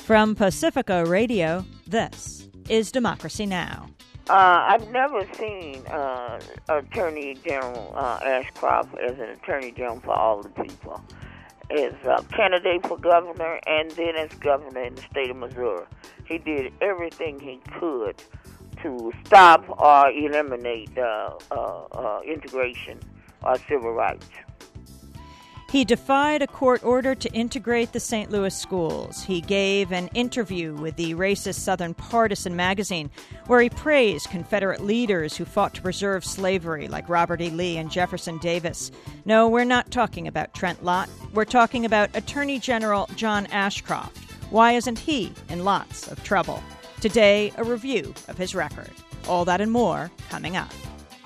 From Pacifica Radio, this is Democracy Now! I've never seen Attorney General Ashcroft as an Attorney General for all the people. As a candidate for governor and then as governor in the state of Missouri. He did everything he could to stop or eliminate integration or civil rights. He defied a court order to integrate the St. Louis schools. He gave an interview with the racist Southern Partisan magazine where he praised Confederate leaders who fought to preserve slavery like Robert E. Lee and Jefferson Davis. No, we're not talking about Trent Lott. We're talking about Attorney General John Ashcroft. Why isn't he in lots of trouble? Today, a review of his record. All that and more coming up.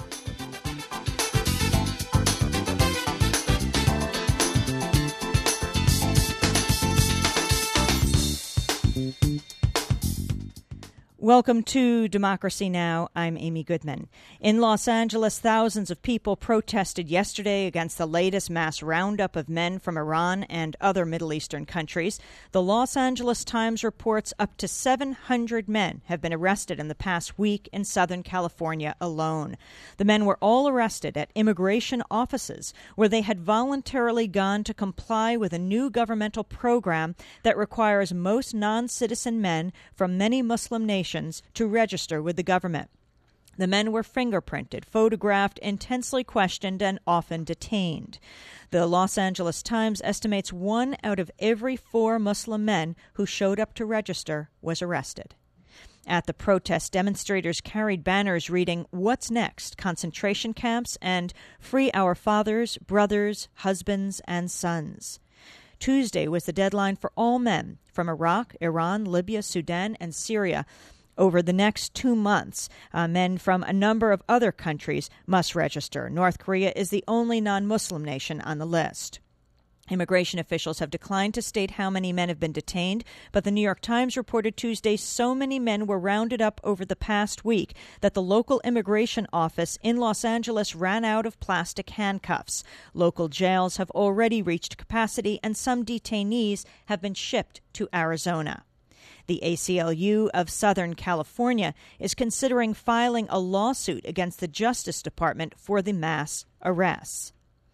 Welcome to Democracy Now! I'm Amy Goodman. In Los Angeles, thousands of people protested yesterday against the latest mass roundup of men from Iran and other Middle Eastern countries. The Los Angeles Times reports up to 700 men have been arrested in the past week in Southern California alone. The men were all arrested at immigration offices where they had voluntarily gone to comply with a new governmental program that requires most non-citizen men from many Muslim nations to register with the government. The men were fingerprinted, photographed, intensely questioned, and often detained. The Los Angeles Times estimates 1 out of every 4 Muslim men who showed up to register was arrested. At the protest, demonstrators carried banners reading, "What's next? Concentration camps," and "Free our fathers, brothers, husbands, and sons." Tuesday was the deadline for all men from Iraq, Iran, Libya, Sudan, and Syria. Over the next 2 months, men from a number of other countries must register. North Korea is the only non-Muslim nation on the list. Immigration officials have declined to state how many men have been detained, but the New York Times reported Tuesday so many men were rounded up over the past week that the local immigration office in Los Angeles ran out of plastic handcuffs. Local jails have already reached capacity, and some detainees have been shipped to Arizona. The ACLU of Southern California is considering filing a lawsuit against the Justice Department for the mass arrests.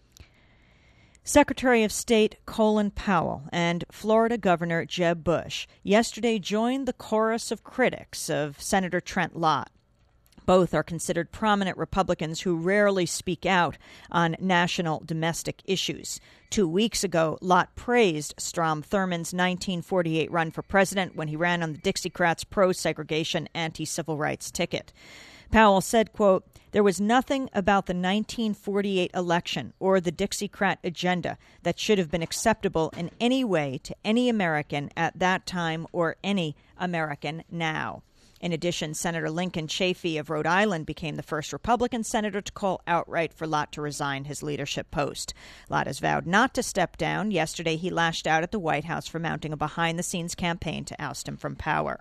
Secretary of State Colin Powell and Florida Governor Jeb Bush yesterday joined the chorus of critics of Senator Trent Lott. Both are considered prominent Republicans who rarely speak out on national domestic issues. 2 weeks ago, Lott praised Strom Thurmond's 1948 run for president when he ran on the Dixiecrats' pro-segregation, anti-civil rights ticket. Powell said, quote, "There was nothing about the 1948 election or the Dixiecrat agenda that should have been acceptable in any way to any American at that time or any American now." In addition, Senator Lincoln Chafee of Rhode Island became the first Republican senator to call outright for Lott to resign his leadership post. Lott has vowed not to step down. Yesterday, he lashed out at the White House for mounting a behind-the-scenes campaign to oust him from power.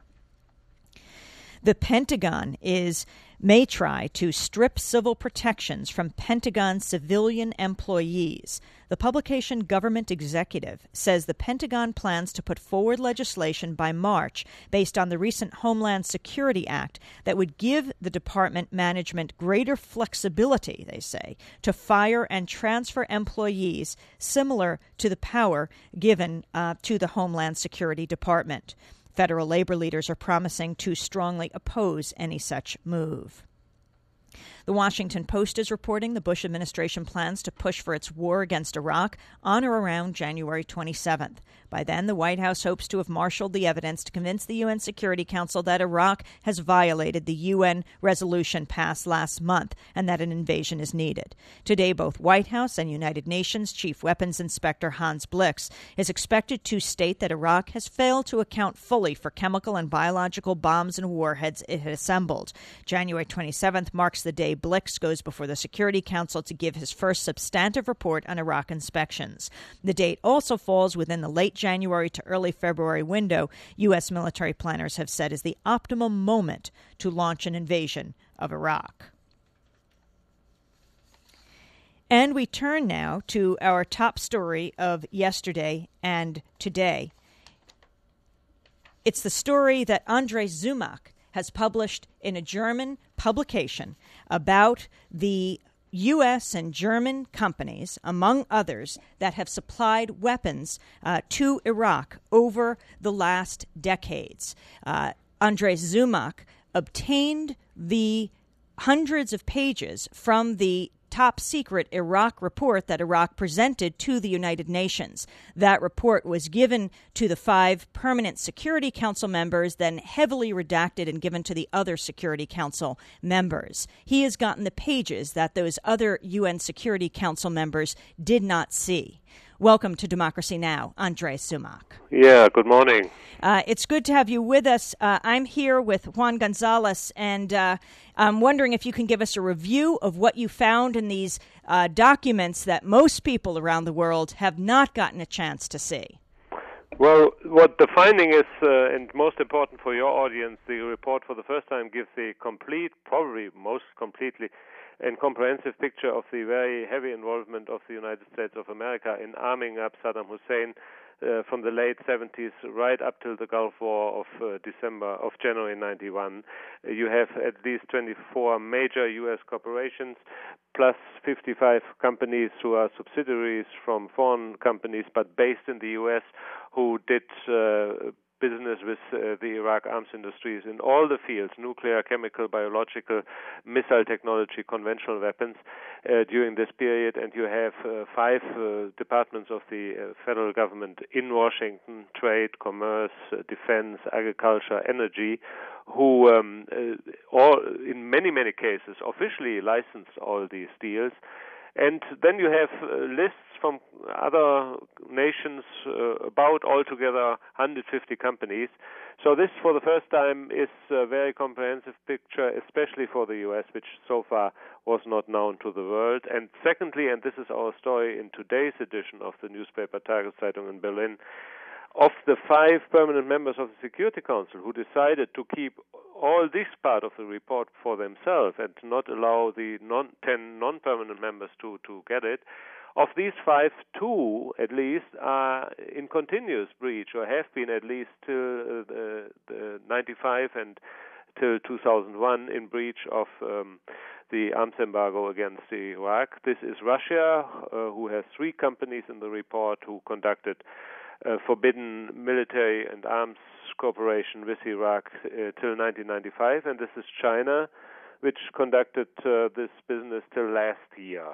The Pentagon may try to strip civil protections from Pentagon civilian employees. The publication Government Executive says the Pentagon plans to put forward legislation by March based on the recent Homeland Security Act that would give the department management greater flexibility, they say, to fire and transfer employees similar to the power given to the Homeland Security Department. Federal labor leaders are promising to strongly oppose any such move. The Washington Post is reporting the Bush administration plans to push for its war against Iraq on or around January 27th. By then, the White House hopes to have marshaled the evidence to convince the UN Security Council that Iraq has violated the UN resolution passed last month and that an invasion is needed. Today, both White House and United Nations Chief Weapons Inspector Hans Blix is expected to state that Iraq has failed to account fully for chemical and biological bombs and warheads it had assembled. January 27th marks the day Blix goes before the Security Council to give his first substantive report on Iraq inspections. The date also falls within the late January to early February window U.S. military planners have said is the optimum moment to launch an invasion of Iraq. And we turn now to our top story of yesterday and today. It's the story that Andres Zumak has published in a German publication about the U.S. and German companies, among others, that have supplied weapons to Iraq over the last decades. Andres Zumak obtained the hundreds of pages from the top secret Iraq report that Iraq presented to the United Nations. That report was given to the 5 permanent Security Council members, then heavily redacted and given to the other Security Council members. He has gotten the pages that those other UN Security Council members did not see. Welcome to Democracy Now!, Andres Zumak. Yeah, good morning. It's good to have you with us. I'm here with Juan Gonzalez, and I'm wondering if you can give us a review of what you found in these documents that most people around the world have not gotten a chance to see. Well, what the finding is, and most important for your audience, the report for the first time gives a complete, probably most completely, and comprehensive picture of the very heavy involvement of the United States of America in arming up Saddam Hussein from the late 70s right up till the Gulf War of January 91. You have at least 24 major U.S. corporations plus 55 companies who are subsidiaries from foreign companies but based in the U.S. who did business with the Iraq arms industries in all the fields, nuclear, chemical, biological, missile technology, conventional weapons, during this period. And you have 5 departments of the federal government in Washington: trade, commerce, defense, agriculture, energy, who all, in many, many cases, officially licensed all these deals. And then you have lists from other nations, about altogether 150 companies. So this, for the first time, is a very comprehensive picture, especially for the U.S., which so far was not known to the world. And secondly, and this is our story in today's edition of the newspaper Tageszeitung in Berlin, of the 5 permanent members of the Security Council who decided to keep all this part of the report for themselves and not allow the 10 non-permanent members to get it, of these 5, 2 at least are in continuous breach, or have been at least till the 95 and till 2001 in breach of the arms embargo against Iraq. This is Russia, who has 3 companies in the report who conducted forbidden military and arms cooperation with Iraq till 1995, and this is China, which conducted this business till last year.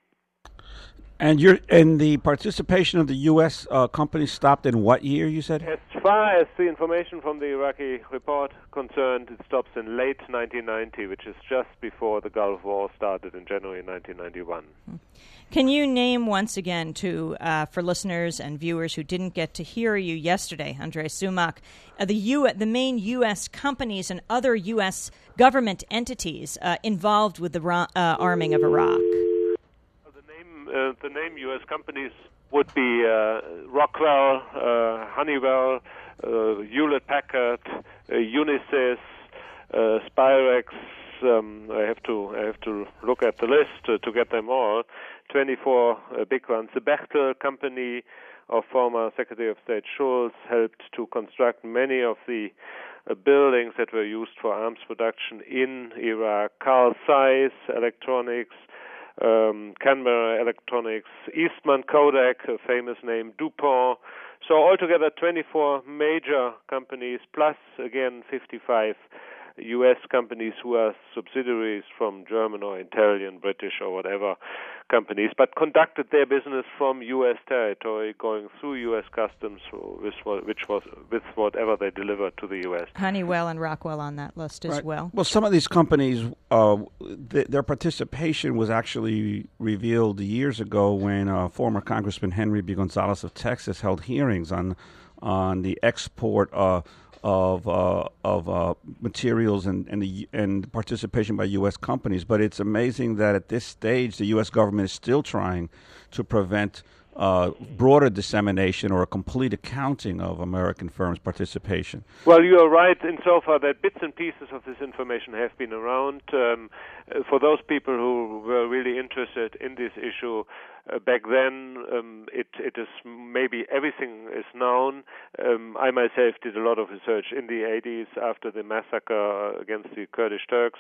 And the participation of the U.S. companies stopped in what year, you said? As far as the information from the Iraqi report concerned, it stops in late 1990, which is just before the Gulf War started in January 1991. Can you name once again, for listeners and viewers who didn't get to hear you yesterday, Andres Zumak, the main U.S. companies and other U.S. government entities involved with the arming of Iraq? The name U.S. companies would be Rockwell, Honeywell, Hewlett-Packard, Unisys, Spirex. I have to look at the list to get them all. 24 big ones. The Bechtel company of former Secretary of State Shultz helped to construct many of the buildings that were used for arms production in Iraq. Carl Zeiss Electronics, Canberra Electronics, Eastman Kodak, a famous name, DuPont. So altogether 24 major companies, plus again 55 U.S. companies who are subsidiaries from German or Italian, British or whatever companies, but conducted their business from U.S. territory, going through U.S. customs with whatever they delivered to the U.S. Honeywell and Rockwell on that list as well. Well, some of these companies, their participation was actually revealed years ago when former Congressman Henry B. Gonzalez of Texas held hearings on the export of materials and participation by U.S. companies. But it's amazing that at this stage the U.S. government is still trying to prevent broader dissemination or a complete accounting of American firms' participation. Well, you are right insofar that bits and pieces of this information have been around. For those people who were really interested in this issue, Back then, it is maybe everything is known. I myself did a lot of research in the 80s after the massacre against the Kurdish Turks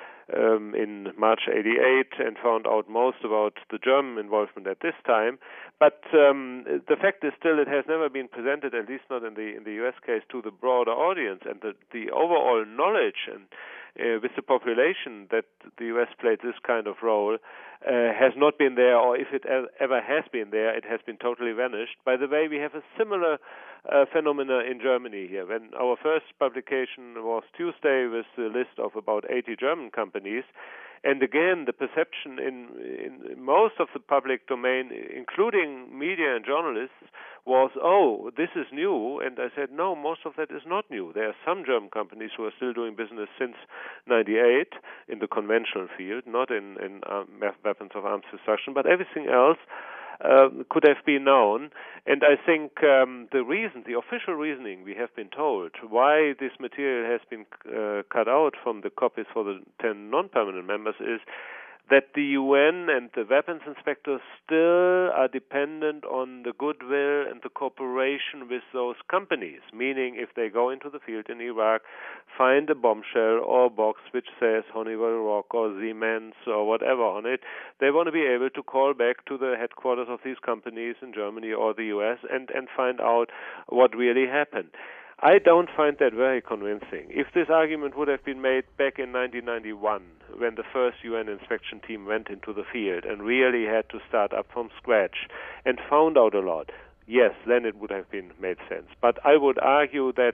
in March '88 and found out most about the German involvement at this time. But the fact is still it has never been presented, at least not in the U.S. case, to the broader audience, and the overall knowledge and with the population that the U.S. played this kind of role has not been there, or if it ever has been there, it has been totally vanished. By the way, we have a similar phenomena in Germany here. When our first publication was Tuesday with a list of about 80 German companies, and again, the perception in most of the public domain, including media and journalists, was, oh, this is new. And I said, no, most of that is not new. There are some German companies who are still doing business since '98 in the conventional field, not in weapons of arms destruction, but everything else could have been known. And I think the official reasoning we have been told why this material has been cut out from the copies for the 10 non-permanent members is that the UN and the weapons inspectors still are dependent on the goodwill and the cooperation with those companies, meaning if they go into the field in Iraq, find a bombshell or a box which says Honeywell Rock or Siemens or whatever on it, they want to be able to call back to the headquarters of these companies in Germany or the US and find out what really happened. I don't find that very convincing. If this argument would have been made back in 1991, when the first UN inspection team went into the field and really had to start up from scratch and found out a lot, yes, then it would have been made sense. But I would argue that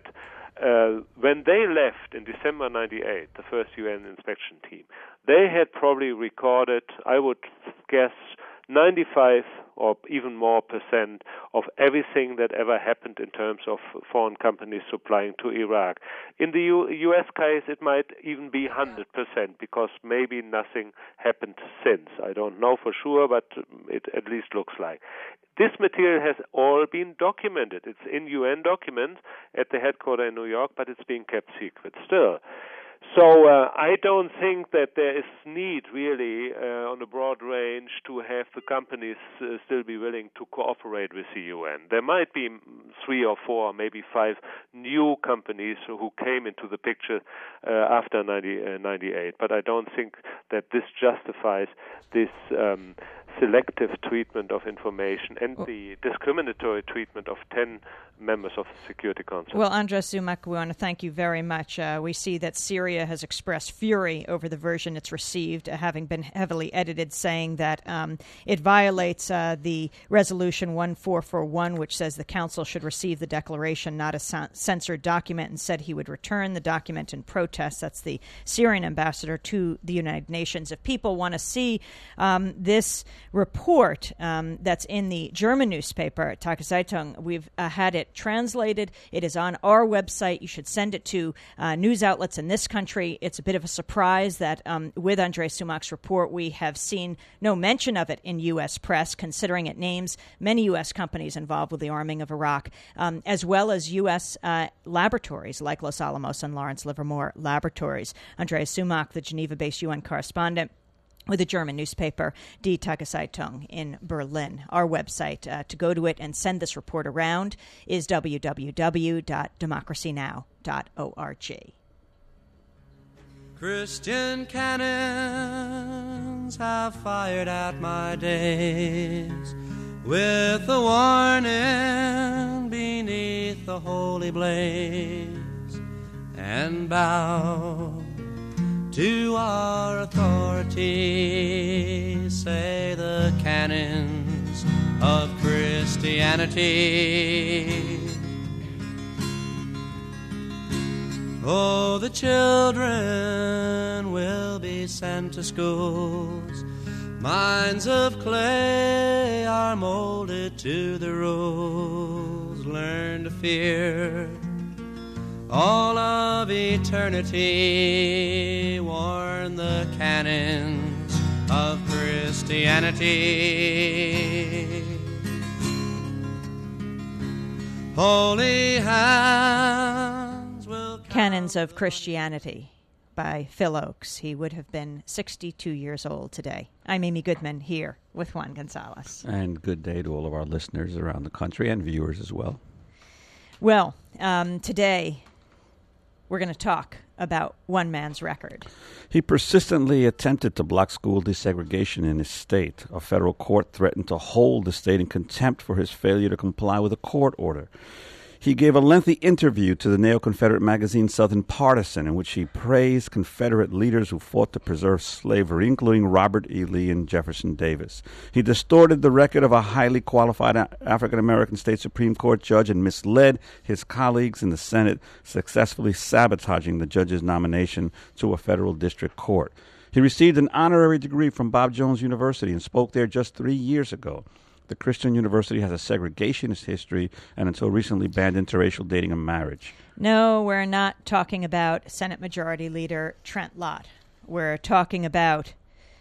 when they left in December '98, the first UN inspection team, they had probably recorded, I would guess, 95 or even more % of everything that ever happened in terms of foreign companies supplying to Iraq. In the U.S. case, it might even be 100% because maybe nothing happened since. I don't know for sure, but it at least looks like. This material has all been documented. It's in UN documents at the headquarters in New York, but it's being kept secret still. So I don't think that there is need really on a broad range to have the companies still be willing to cooperate with the UN. There might be 3 or 4, maybe 5 new companies who came into the picture after 98, but I don't think that this justifies this selective treatment of information and the discriminatory treatment of 10 members of the Security Council. Well, Andres Sumak, we want to thank you very much. We see that Syria has expressed fury over the version it's received, having been heavily edited, saying that it violates the Resolution 1441, which says the Council should receive the declaration, not a censored document, and said he would return the document in protest. That's the Syrian ambassador to the United Nations. If people want to see this report that's in the German newspaper, Tageszeitung, we've had it translated. It is on our website. You should send it to news outlets in this country. It's a bit of a surprise that with Andres Sumak's report, we have seen no mention of it in U.S. press, considering it names many U.S. companies involved with the arming of Iraq, as well as U.S. laboratories like Los Alamos and Lawrence Livermore Laboratories. Andres Sumak, the Geneva-based UN correspondent with the German newspaper Die Tageszeitung in Berlin. Our website to go to it and send this report around is www.democracynow.org. Christian cannons have fired at my days with the warning beneath the holy blaze, and bow to our authority, say the canons of Christianity. Oh, the children will be sent to schools. Minds of clay are molded to the rules. Learn to fear all of eternity. Warn the canons of Christianity. Holy hands will Canons of Christianity. by Phil Oakes. He would have been 62 years old today. I'm Amy Goodman here with Juan Gonzalez. And good day to all of our listeners around the country and viewers as well. Well, today we're going to talk about one man's record. He persistently attempted to block school desegregation in his state. A federal court threatened to hold the state in contempt for his failure to comply with a court order. He gave a lengthy interview to the neo-Confederate magazine Southern Partisan in which he praised Confederate leaders who fought to preserve slavery, including Robert E. Lee and Jefferson Davis. He distorted the record of a highly qualified African-American state Supreme Court judge and misled his colleagues in the Senate, successfully sabotaging the judge's nomination to a federal district court. He received an honorary degree from Bob Jones University and spoke there just 3 years ago. The Christian University has a segregationist history and until recently banned interracial dating and marriage. No, we're not talking about Senate Majority Leader Trent Lott. We're talking about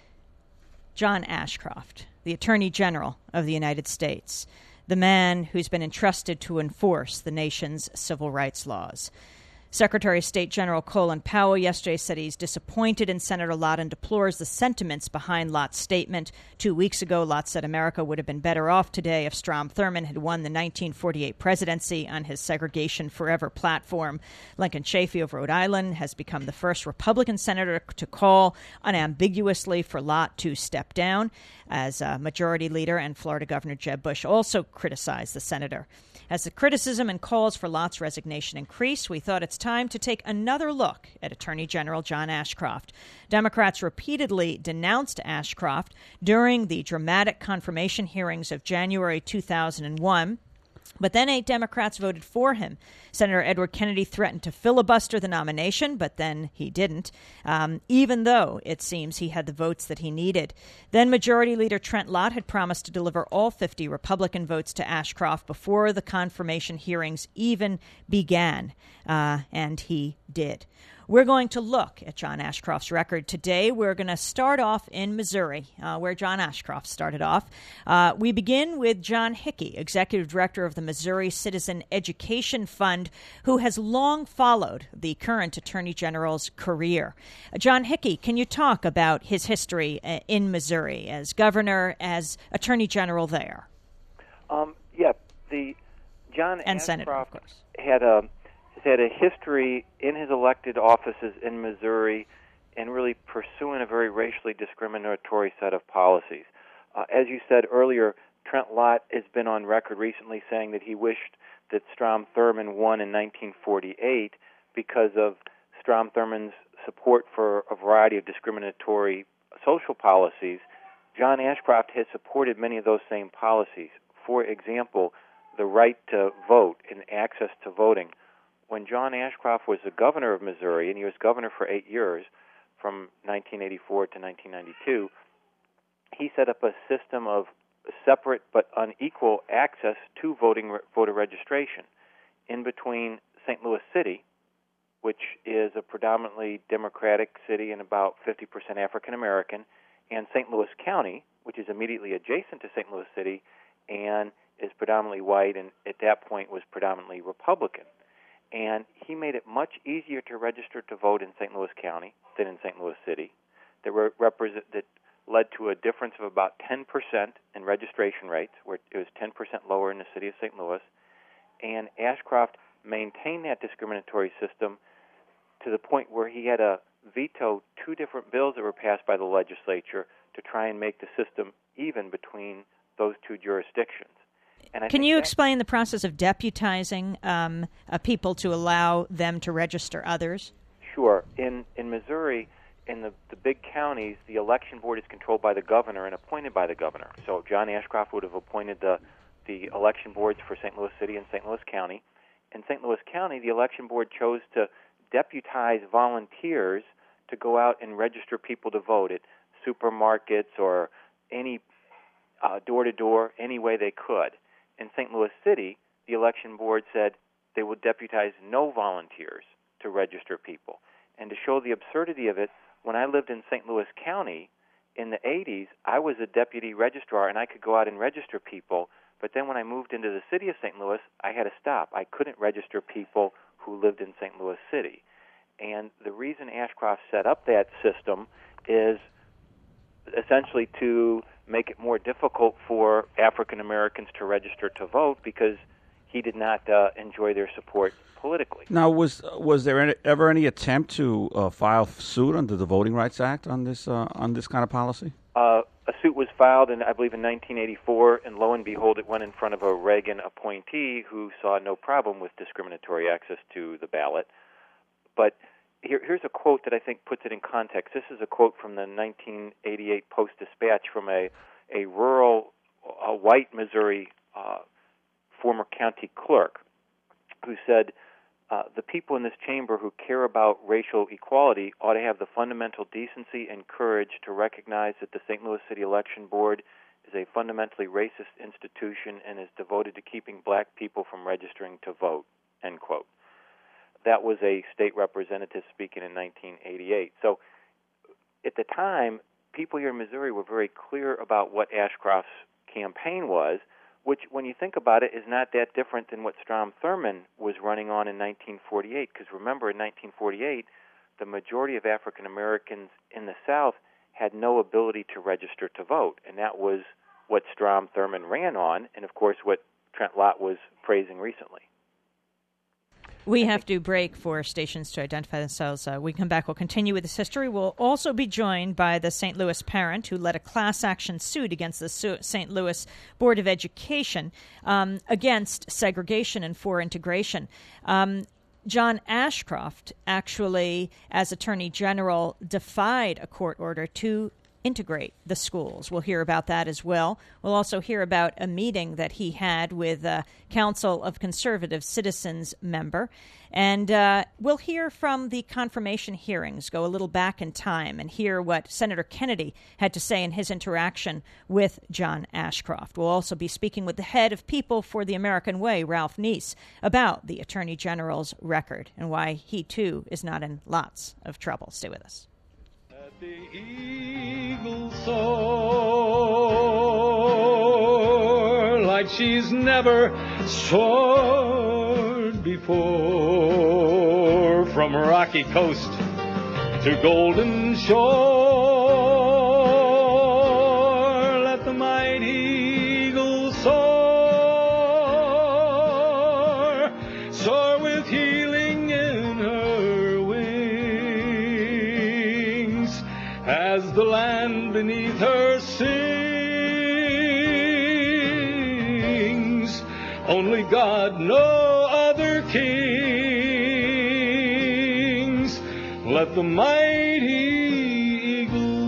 John Ashcroft, the Attorney General of the United States, the man who's been entrusted to enforce the nation's civil rights laws. Secretary of State General Colin Powell yesterday said he's disappointed in Senator Lott and deplores the sentiments behind Lott's statement. 2 weeks ago, Lott said America would have been better off today if Strom Thurmond had won the 1948 presidency on his Segregation Forever platform. Lincoln Chafee of Rhode Island has become the first Republican senator to call unambiguously for Lott to step down. As Majority Leader and Florida Governor Jeb Bush also criticized the senator. As the criticism and calls for Lott's resignation increase, we thought it's time to take another look at Attorney General John Ashcroft. Democrats repeatedly denounced Ashcroft during the dramatic confirmation hearings of January 2001. But then 8 Democrats voted for him. Senator Edward Kennedy threatened to filibuster the nomination, but then he didn't, even though it seems he had the votes that he needed. Then Majority Leader Trent Lott had promised to deliver all 50 Republican votes to Ashcroft before the confirmation hearings even began, and he did. We're going to look at John Ashcroft's record today. We're going to start off in Missouri, where John Ashcroft started off. We begin with John Hickey, Executive Director of the Missouri Citizen Education Fund, who has long followed the current Attorney General's career. John Hickey, can you talk about his history in Missouri as governor, as Attorney General there? The John and Ashcroft Senator, of course. had a history in his elected offices in Missouri and really pursuing a very racially discriminatory set of policies. As you said earlier, Trent Lott has been on record recently saying that he wished that Strom Thurmond won in 1948 because of Strom Thurmond's support for a variety of discriminatory social policies. John Ashcroft has supported many of those same policies. For example, the right to vote and access to voting. When John Ashcroft was the governor of Missouri, and he was governor for 8 years, from 1984 to 1992, he set up a system of separate but unequal access to voter registration in between St. Louis City, which is a predominantly Democratic city and about 50% African American, and St. Louis County, which is immediately adjacent to St. Louis City and is predominantly white and at that point was predominantly Republican. And he made it much easier to register to vote in St. Louis County than in St. Louis City. That led to a difference of about 10% in registration rates, where it was 10% lower in the city of St. Louis. And Ashcroft maintained that discriminatory system to the point where he had to veto 2 different bills that were passed by the legislature to try and make the system even between those 2 jurisdictions. Can you explain the process of deputizing people to allow them to register others? Sure. In Missouri, in the big counties, the election board is controlled by the governor and appointed by the governor. So John Ashcroft would have appointed the election boards for St. Louis City and St. Louis County. In St. Louis County, the election board chose to deputize volunteers to go out and register people to vote at supermarkets or any door-to-door, any way they could. In St. Louis City, the election board said they would deputize no volunteers to register people. And to show the absurdity of it, when I lived in St. Louis County in the 80s, I was a deputy registrar and I could go out and register people. But then when I moved into the city of St. Louis, I had to stop. I couldn't register people who lived in St. Louis City. And the reason Ashcroft set up that system is essentially to make it more difficult for African Americans to register to vote because he did not enjoy their support politically. Now, was there ever any attempt to file suit under the Voting Rights Act on this kind of policy? A suit was filed, I believe, in 1984, and lo and behold, it went in front of a Reagan appointee who saw no problem with discriminatory access to the ballot. But here's a quote that I think puts it in context. This is a quote from the 1988 Post-Dispatch from a rural, white Missouri former county clerk who said, the people in this chamber who care about racial equality ought to have the fundamental decency and courage to recognize that the St. Louis City Election Board is a fundamentally racist institution and is devoted to keeping black people from registering to vote, end quote. That was a state representative speaking in 1988. So at the time, people here in Missouri were very clear about what Ashcroft's campaign was, which, when you think about it, is not that different than what Strom Thurmond was running on in 1948. Because remember, in 1948, the majority of African Americans in the South had no ability to register to vote, and that was what Strom Thurmond ran on, and of course what Trent Lott was praising recently. We have to break for stations to identify themselves. We come back, we'll continue with this history. We'll also be joined by the St. Louis parent who led a class action suit against the St. Louis Board of Education against segregation and for integration. John Ashcroft actually, as Attorney General, defied a court order to integrate the schools. We'll hear about that as well. We'll also hear about a meeting that he had with a Council of Conservative Citizens member. And we'll hear from the confirmation hearings, go a little back in time, and hear what Senator Kennedy had to say in his interaction with John Ashcroft. We'll also be speaking with the head of People for the American Way, Ralph Neese, about the Attorney General's record and why he, too, is not in lots of trouble. Stay with us. The eagle soar like she's never soared before, from rocky coast to golden shore. Let the mighty eagle soar, soar with healing in her wings, as the land beneath her sings. Only God, no other kings. Let the mighty eagle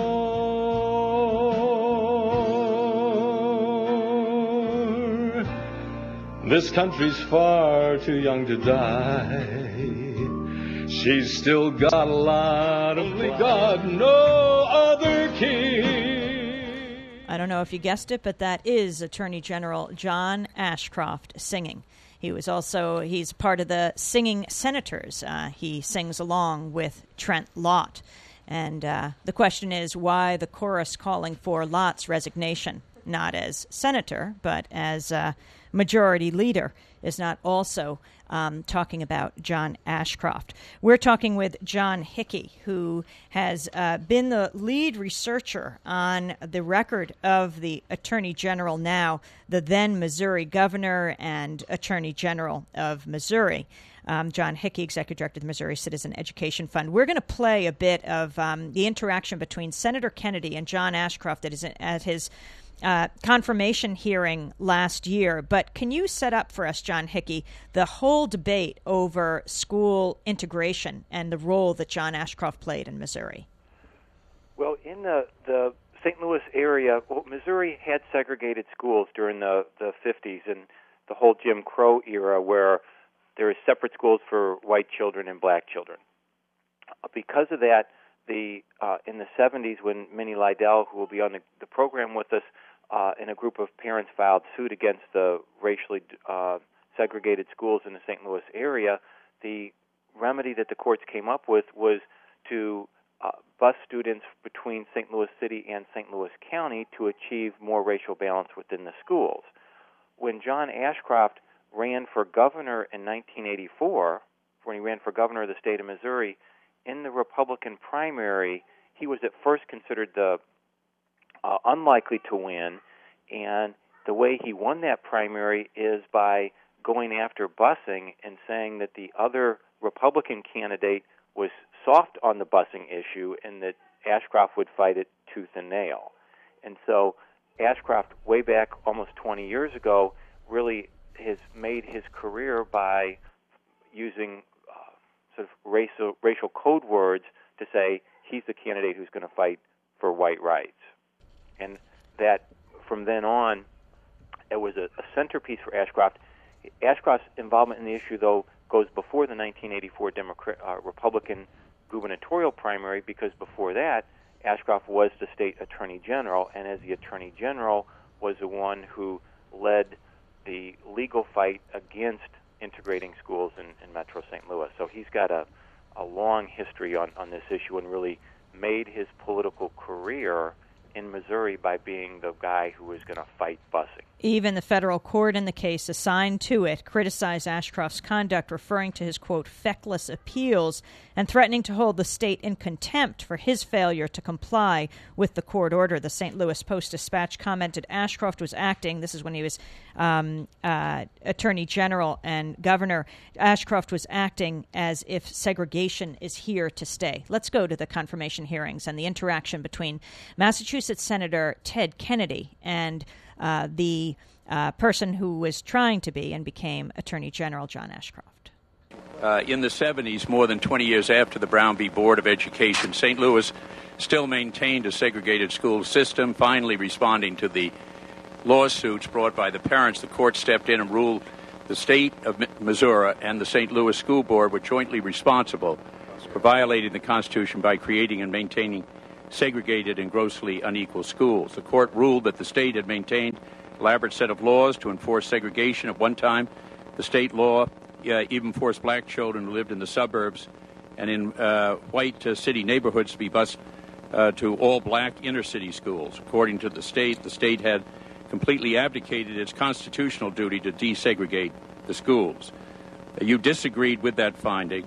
soar. This country's far too young to die. She's still got a lot of only God, no other king. I don't know if you guessed it, but that is Attorney General John Ashcroft singing. He's part of the Singing Senators. He sings along with Trent Lott. And the question is, why the chorus calling for Lott's resignation, not as senator, but as majority leader, is not also talking about John Ashcroft. We're talking with John Hickey, who has been the lead researcher on the record of the Attorney General now, the then Missouri governor and Attorney General of Missouri. John Hickey, Executive Director of the Missouri Citizen Education Fund. We're going to play a bit of the interaction between Senator Kennedy and John Ashcroft that is at his confirmation hearing last year. But can you set up for us, John Hickey, the whole debate over school integration and the role that John Ashcroft played in Missouri? Well, in the St. Louis area, Missouri had segregated schools during the 50s and the whole Jim Crow era, where there were separate schools for white children and black children. Because of that, in the 70s, when Minnie Lydell, who will be on the program with us, and a group of parents filed suit against the racially segregated schools in the St. Louis area, the remedy that the courts came up with was to bus students between St. Louis City and St. Louis County to achieve more racial balance within the schools. When John Ashcroft ran for governor in 1984, when he ran for governor of the state of Missouri, in the Republican primary, he was at first considered the unlikely to win, and the way he won that primary is by going after busing and saying that the other Republican candidate was soft on the busing issue and that Ashcroft would fight it tooth and nail. And so Ashcroft, way back almost 20 years ago, really has made his career by using sort of racial code words to say he's the candidate who's going to fight for white rights. And that, from then on, it was a centerpiece for Ashcroft. Ashcroft's involvement in the issue, though, goes before the 1984 Republican gubernatorial primary, because before that, Ashcroft was the state attorney general, and as the attorney general was the one who led the legal fight against integrating schools in Metro St. Louis. So he's got a long history on this issue and really made his political career in Missouri by being the guy who was going to fight busing. Even the federal court in the case assigned to it criticized Ashcroft's conduct, referring to his, quote, feckless appeals and threatening to hold the state in contempt for his failure to comply with the court order. The St. Louis Post-Dispatch commented Ashcroft was acting, this is when he was attorney general and governor, Ashcroft was acting as if segregation is here to stay. Let's go to the confirmation hearings and the interaction between Massachusetts Senator Ted Kennedy and the person who was trying to be and became Attorney General John Ashcroft. In the 70s, more than 20 years after the Brown v. Board of Education, St. Louis still maintained a segregated school system. Finally, responding to the lawsuits brought by the parents, the court stepped in and ruled the state of Missouri and the St. Louis School Board were jointly responsible for violating the Constitution by creating and maintaining segregated and grossly unequal schools. The court ruled that the state had maintained an elaborate set of laws to enforce segregation. At one time, the state law even forced black children who lived in the suburbs and in white city neighborhoods to be bused to all black inner-city schools. According to the state had completely abdicated its constitutional duty to desegregate the schools. You disagreed with that finding,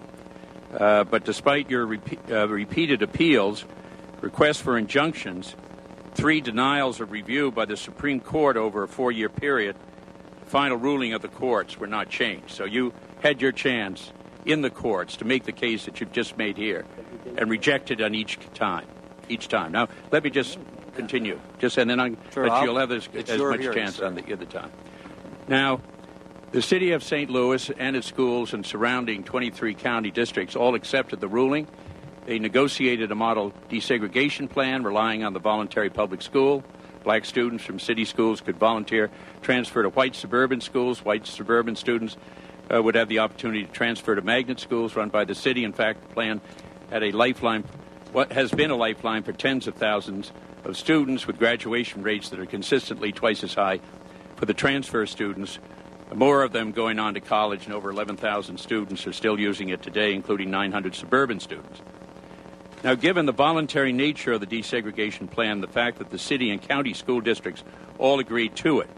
but despite your repeated appeals, requests for injunctions, 3 denials of review by the Supreme Court over a 4-year period, the final ruling of the courts were not changed. So you had your chance in the courts to make the case that you've just made here and rejected on each time. Now, let me just continue, and then you'll have as much chance on the other time. Now, the city of St. Louis and its schools and surrounding 23 county districts all accepted the ruling. They negotiated a model desegregation plan relying on the voluntary public school. Black students from city schools could volunteer transfer to white suburban schools. White suburban students would have the opportunity to transfer to magnet schools run by the city. In fact, the plan had what has been a lifeline for tens of thousands of students, with graduation rates that are consistently twice as high for the transfer students. More of them going on to college, and over 11,000 students are still using it today, including 900 suburban students. Now, given the voluntary nature of the desegregation plan, the fact that the city and county school districts all agreed to it,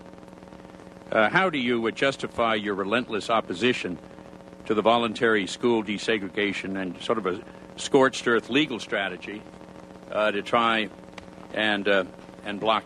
how do you justify your relentless opposition to the voluntary school desegregation and sort of a scorched earth legal strategy to try and block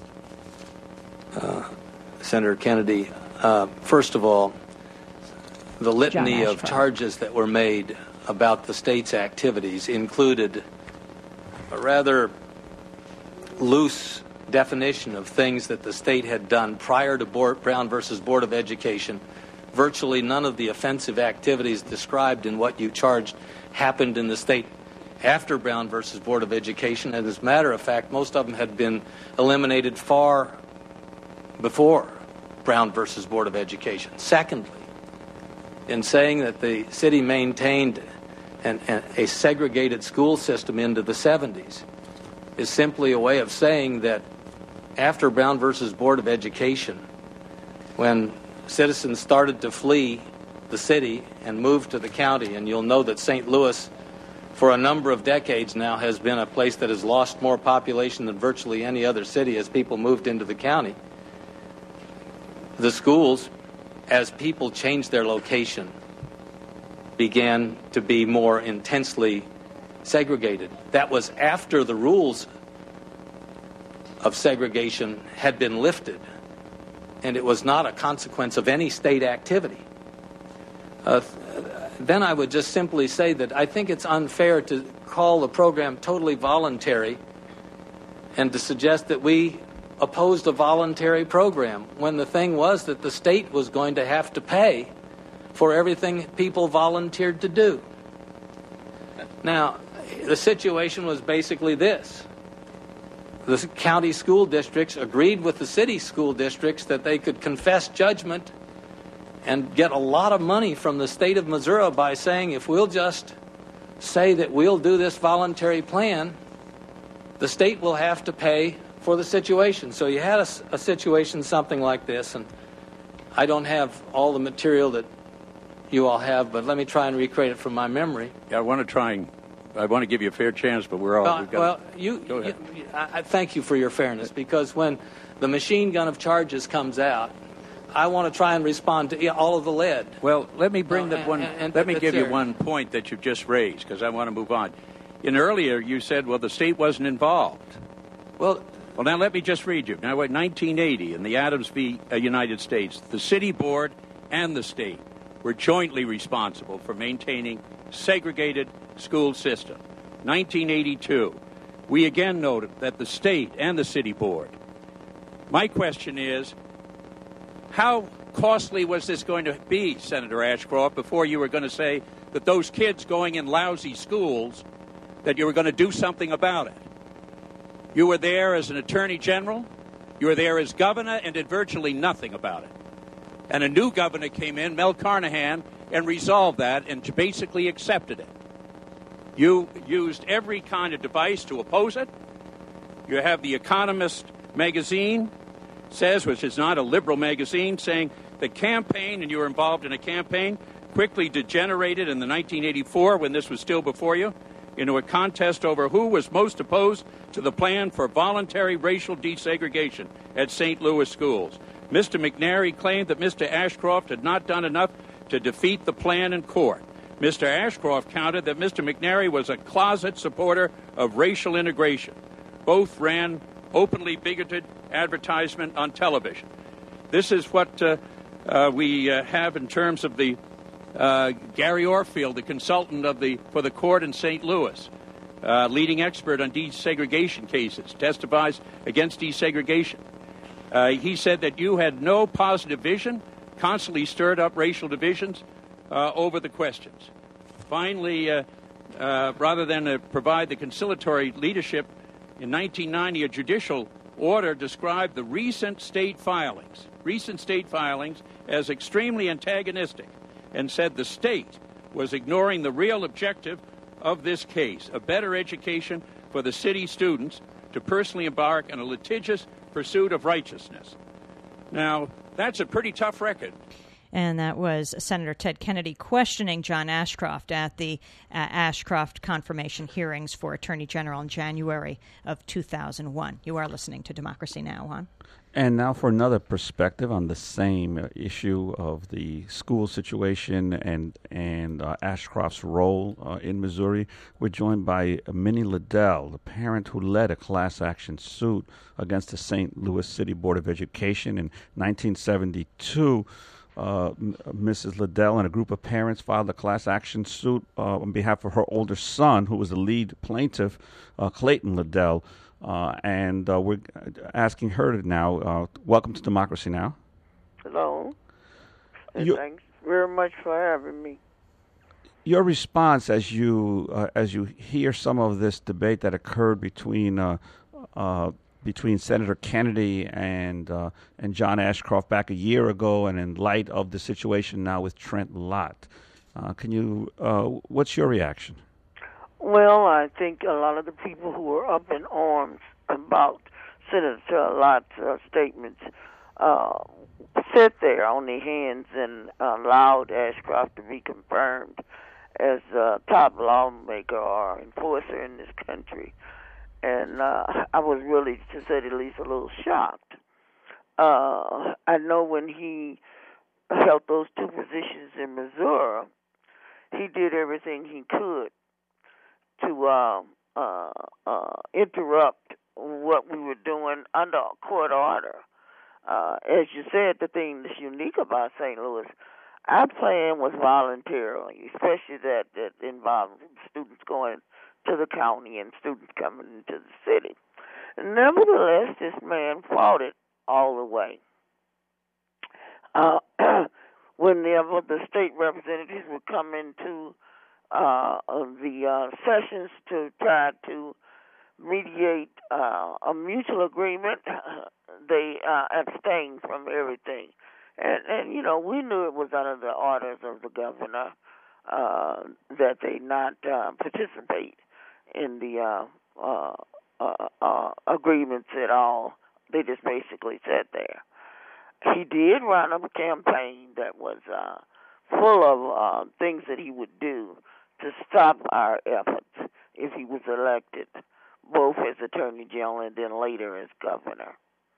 it? Senator Kennedy, first of all, the litany of charges that were made about the state's activities included a rather loose definition of things that the state had done prior to Brown versus Board of Education. Virtually none of the offensive activities described in what you charged happened in the state after Brown versus Board of Education, and as a matter of fact, most of them had been eliminated far before Brown versus Board of Education. Secondly, in saying that the city maintained a segregated school system into the 70s is simply a way of saying that after Brown versus Board of Education, when citizens started to flee the city and move to the county, and you'll know that St. Louis for a number of decades now has been a place that has lost more population than virtually any other city as people moved into the county. The schools, as people changed their location, began to be more intensely segregated. That was after the rules of segregation had been lifted, and it was not a consequence of any state activity. Then I would just simply say that I think it's unfair to call the program totally voluntary and to suggest that we opposed a voluntary program when the thing was that the state was going to have to pay for everything people volunteered to do. Now, the situation was basically this. The county school districts agreed with the city school districts that they could confess judgment and get a lot of money from the state of Missouri by saying, if we'll just say that we'll do this voluntary plan, the state will have to pay for the situation. So you had a situation something like this, and I don't have all the material that you all have, but let me try and recreate it from my memory. Yeah, I want to give you a fair chance, but we're all... Go ahead. I thank you for your fairness, because when the machine gun of charges comes out, I want to try and respond to all of the lead. Well, let me bring let me give you one point that you've just raised, because I want to move on. Earlier you said, well, the state wasn't involved. Well, now let me just read you. Now, in 1980, in the Adams v. United States, the city board and the state were jointly responsible for maintaining segregated school system. 1982, we again noted that the state and the city board. My question is, how costly was this going to be, Senator Ashcroft, before you were going to say that those kids going in lousy schools, that you were going to do something about it? You were there as an attorney general, you were there as governor, and did virtually nothing about it. And a new governor came in, Mel Carnahan, and resolved that and basically accepted it. You used every kind of device to oppose it. You have The Economist magazine, which is not a liberal magazine, saying the campaign, and you were involved in a campaign, quickly degenerated in the 1984, when this was still before you, into a contest over who was most opposed to the plan for voluntary racial desegregation at St. Louis schools. Mr. McNary claimed that Mr. Ashcroft had not done enough to defeat the plan in court. Mr. Ashcroft countered that Mr. McNary was a closet supporter of racial integration. Both ran openly bigoted advertisement on television. This is what we have in terms of the Gary Orfield, the consultant for the court in St. Louis, leading expert on desegregation cases, testifies against desegregation. He said that you had no positive vision, constantly stirred up racial divisions over the questions. Finally, rather than provide the conciliatory leadership, in 1990, a judicial order described the recent state filings as extremely antagonistic, and said the state was ignoring the real objective of this case, a better education for the city students to personally embark on a litigious pursuit of righteousness. Now, that's a pretty tough record. And that was Senator Ted Kennedy questioning John Ashcroft at the Ashcroft confirmation hearings for Attorney General in January of 2001. You are listening to Democracy Now!, Juan. And now for another perspective on the same issue of the school situation and Ashcroft's role in Missouri, we're joined by Minnie Liddell, the parent who led a class action suit against the St. Louis City Board of Education in 1972. Mrs. Liddell and a group of parents filed a class action suit on behalf of her older son, who was the lead plaintiff, Clayton Liddell. And we're asking her to now, welcome to Democracy Now! Hello. And thanks very much for having me. Your response as you hear some of this debate that occurred between Senator Kennedy and John Ashcroft back a year ago, and in light of the situation now with Trent Lott, what's your reaction? Well, I think a lot of the people who were up in arms about Senator Lott's statements sat there on their hands and allowed Ashcroft to be confirmed as a top lawmaker or enforcer in this country. And I was really, to say the least, a little shocked. I know when he held those two positions in Missouri, he did everything he could to interrupt what we were doing under a court order. As you said, the thing that's unique about St. Louis, our plan was voluntarily, especially that involved students going to the county and students coming into the city. Nevertheless, this man fought it all the way. Whenever the state representatives would come into the sessions to try to mediate a mutual agreement, they abstained from everything. And, you know, we knew it was under the orders of the governor that they not participate in the agreements at all. They just basically sat there. He did run a campaign that was full of things that he would do to stop our efforts if he was elected, both as Attorney General and then later as governor.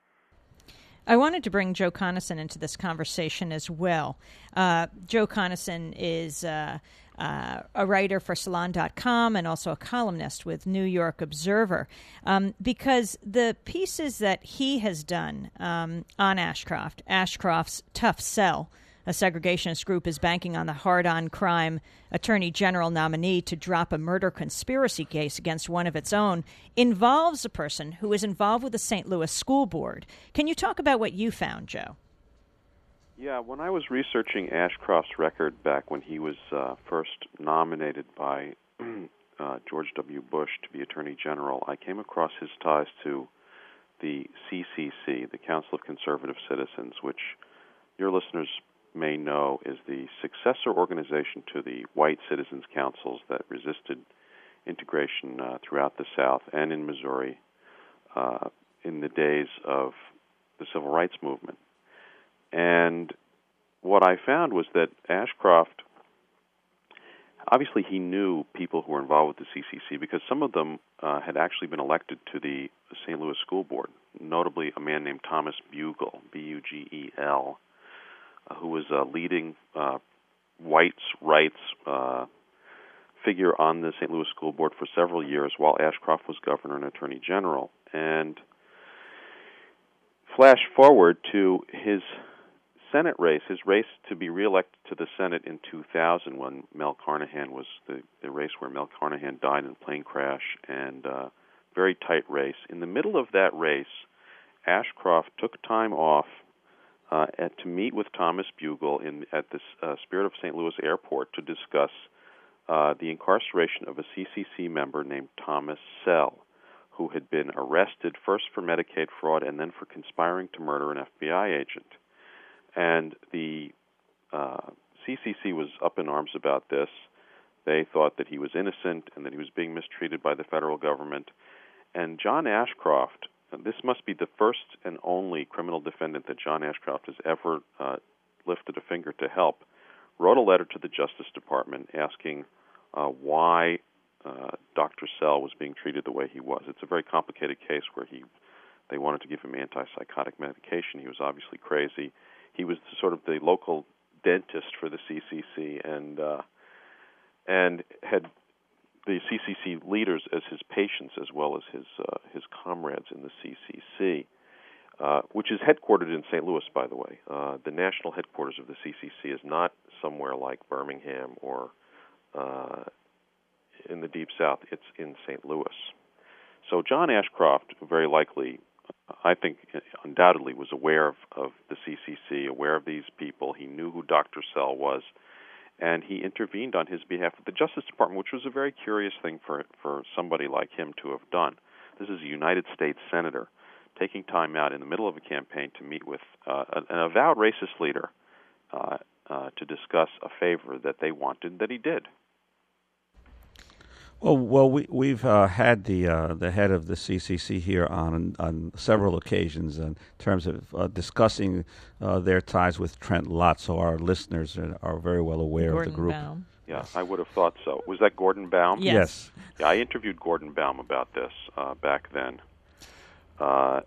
I wanted to bring Joe Conason into this conversation as well. Joe Conason is a writer for Salon.com and also a columnist with New York Observer, because the pieces that he has done on Ashcroft's tough sell, a segregationist group is banking on the hard-on crime attorney general nominee to drop a murder conspiracy case against one of its own, involves a person who is involved with the St. Louis School Board. Can you talk about what you found, Joe? Yeah, when I was researching Ashcroft's record back when he was first nominated by George W. Bush to be Attorney General, I came across his ties to the CCC, the Council of Conservative Citizens, which your listeners may know is the successor organization to the white citizens' councils that resisted integration throughout the South and in Missouri in the days of the Civil Rights Movement. And what I found was that Ashcroft, obviously he knew people who were involved with the CCC because some of them had actually been elected to the St. Louis School Board, notably a man named Thomas Bugle, B-U-G-E-L, who was a leading whites' rights figure on the St. Louis School Board for several years while Ashcroft was governor and attorney general. And flash forward to his Senate race, his race to be reelected to the Senate in 2000 when Mel Carnahan was the race where Mel Carnahan died in a plane crash, and very tight race. In the middle of that race, Ashcroft took time off to meet with Thomas Bugle at the Spirit of St. Louis Airport to discuss the incarceration of a CCC member named Thomas Sell, who had been arrested first for Medicaid fraud and then for conspiring to murder an FBI agent. And the CCC was up in arms about this. They thought that he was innocent and that he was being mistreated by the federal government. And John Ashcroft, this must be the first and only criminal defendant that John Ashcroft has ever lifted a finger to help, wrote a letter to the Justice Department asking why Dr. Sell was being treated the way he was. It's a very complicated case where they wanted to give him antipsychotic medication. He was obviously crazy. He was sort of the local dentist for the CCC and had the CCC leaders as his patients as well as his comrades in the CCC, which is headquartered in St. Louis, by the way. The national headquarters of the CCC is not somewhere like Birmingham or in the Deep South. It's in St. Louis. So John Ashcroft very likely, I think undoubtedly, was aware of the CCC, aware of these people. He knew who Dr. Sell was, and he intervened on his behalf with the Justice Department, which was a very curious thing for somebody like him to have done. This is a United States senator taking time out in the middle of a campaign to meet with an avowed racist leader to discuss a favor that they wanted that he did. Well, we've had the head of the CCC here on several occasions in terms of discussing their ties with Trent Lott, so our listeners are very well aware Gordon of the group. Baum. Yeah, I would have thought so. Was that Gordon Baum? Yes. Yeah, I interviewed Gordon Baum about this back then,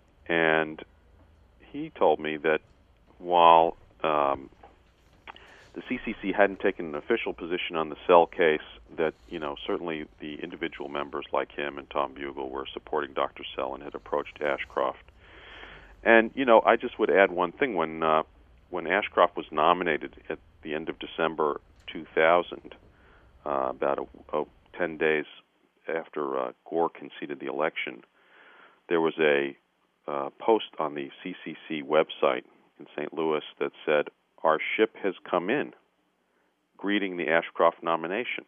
and he told me that while the the CCC hadn't taken an official position on the Sell case, that, certainly the individual members like him and Tom Bugle were supporting Dr. Sell and had approached Ashcroft. And, I just would add one thing. When Ashcroft was nominated at the end of December 2000, about 10 days after Gore conceded the election, there was a post on the CCC website in St. Louis that said, "Our ship has come in," greeting the Ashcroft nomination.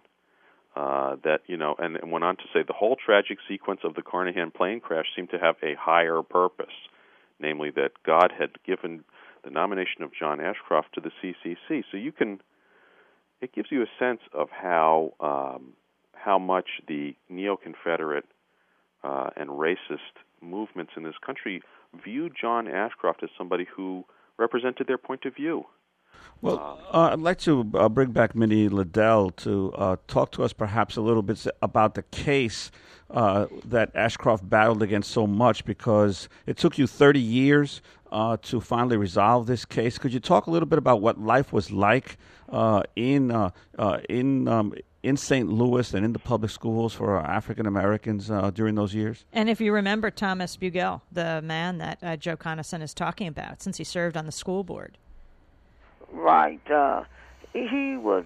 And went on to say the whole tragic sequence of the Carnahan plane crash seemed to have a higher purpose, namely that God had given the nomination of John Ashcroft to the CCC. So it gives you a sense of how much the neo-Confederate and racist movements in this country viewed John Ashcroft as somebody who represented their point of view. Well, I'd like to bring back Minnie Liddell to talk to us perhaps a little bit about the case that Ashcroft battled against so much, because it took you 30 years to finally resolve this case. Could you talk a little bit about what life was like in St. Louis and in the public schools for African Americans during those years? And if you remember Thomas Bugle, the man that Joe Conason is talking about, since he served on the school board. Right. He was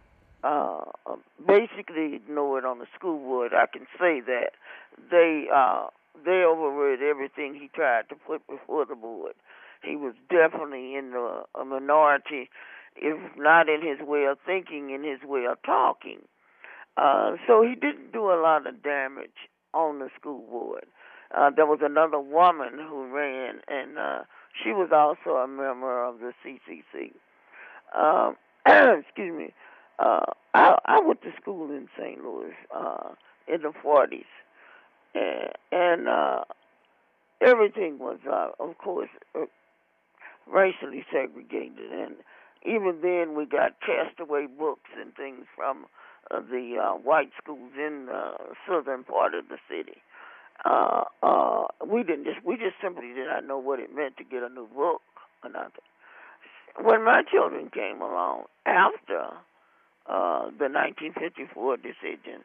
basically ignored on the school board. I can say that. They overrid everything he tried to put before the board. He was definitely in a minority, if not in his way of thinking, in his way of talking. So he didn't do a lot of damage on the school board. There was another woman who ran, and she was also a member of the CCC. Excuse me. I went to school in St. Louis in the 40s, and everything was, of course, racially segregated. And even then, we got castaway books and things from the white schools in the southern part of the city. We just simply did not know what it meant to get a new book or nothing. When my children came along after the 1954 decision,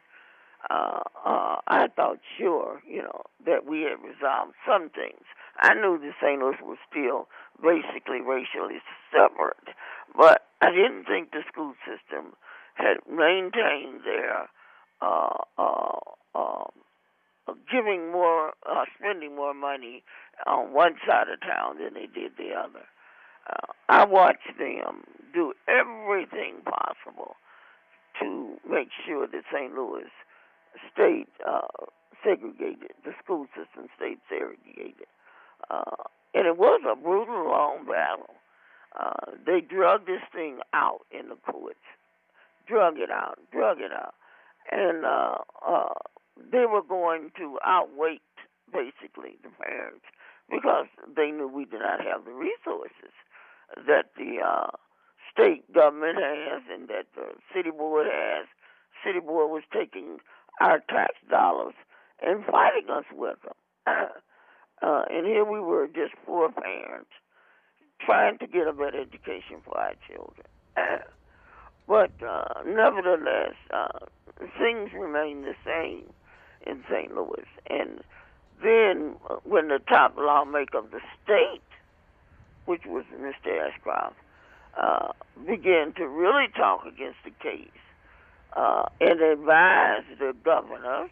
I thought sure, that we had resolved some things. I knew that St. Louis was still basically racially separate, but I didn't think the school system had maintained their spending more money on one side of town than they did the other. I watched them do everything possible to make sure that St. Louis stayed segregated, the school system stayed segregated. And it was a brutal, long battle. They drug this thing out in the courts, drug it out. And they were going to outweight, basically, the parents, because they knew we did not have the resources that the state government has and that the city board has. City board was taking our tax dollars and fighting us with them. And here we were, just poor parents, trying to get a better education for our children. But nevertheless, things remain the same in St. Louis. And then when the top lawmaker of the state, which was Mr. Ashcroft, began to really talk against the case and advise the governor